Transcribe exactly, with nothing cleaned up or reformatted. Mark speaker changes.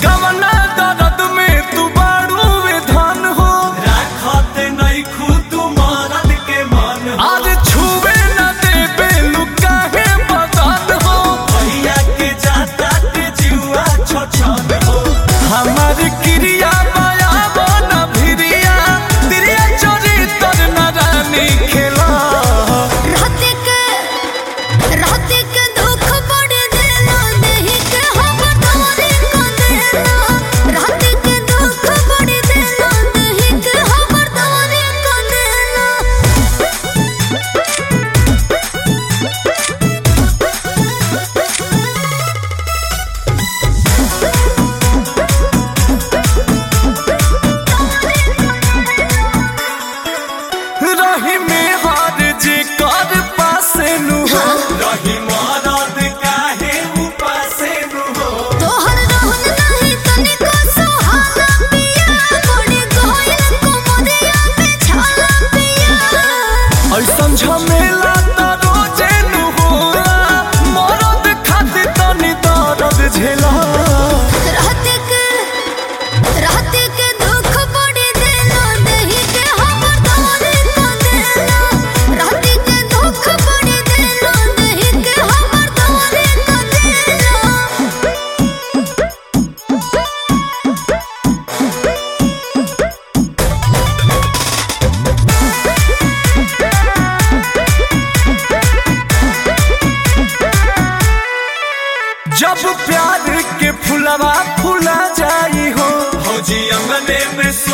Speaker 1: कवना दर्द में तू बारू विधान हो राखत नहीं खुद मरद के मन आज छुए न देबे लुका है बदन हो भैया के जाता के जुआ छछन हो हमारी क्रिया माया बन भिरिया तिरिया चोरी तर न रानी खेला
Speaker 2: रात के रात के दुख बड़ देला नहीं के हम तोरे को देला रात के दुख बड़ देला नहीं के हम तोरे को देला
Speaker 1: रही में हार जे कर पासे नु हो रही मरद काहे उपासे नु हो
Speaker 2: तोहर रहन नहीं तनिको सुहाना पिया बड़ी गोयल को मोदिया में छाला पिया
Speaker 1: ऐसन झमेला त रोजे नु होला मरद खातिर तनी दर्द झेला
Speaker 2: रात के रात के दुख बड़ देला नहीं के हम तोरे को देला रात के दुख बड़ देला नहीं के हम तोरे को देला
Speaker 1: जब प्यार के फुलवा फुला जाई हो भौजी अंगने में